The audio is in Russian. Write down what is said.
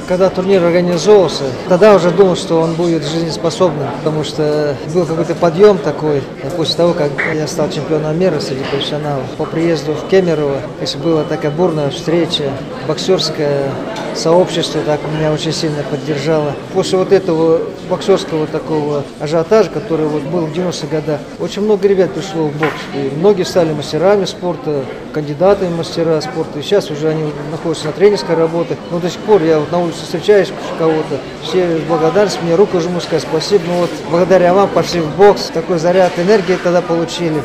Когда турнир организовывался, тогда уже думал, что он будет жизнеспособным, потому что был какой-то подъем такой. После того, как я стал чемпионом мира среди профессионалов, по приезду в Кемерово, если была такая бурная встреча, боксерское сообщество так меня очень сильно поддержало. После вот этого боксерского такого ажиотажа, который вот был в 90-х годах, очень много ребят пришло в бокс. И многие стали мастерами спорта, кандидатами в мастера спорта. И сейчас уже они находятся на тренерской работе. Но до сих пор я вот на улице встречаюсь кого-то, все с благодарностью мне руку жму, сказать спасибо. Ну вот благодаря вам пошли в бокс, такой заряд энергии тогда получили.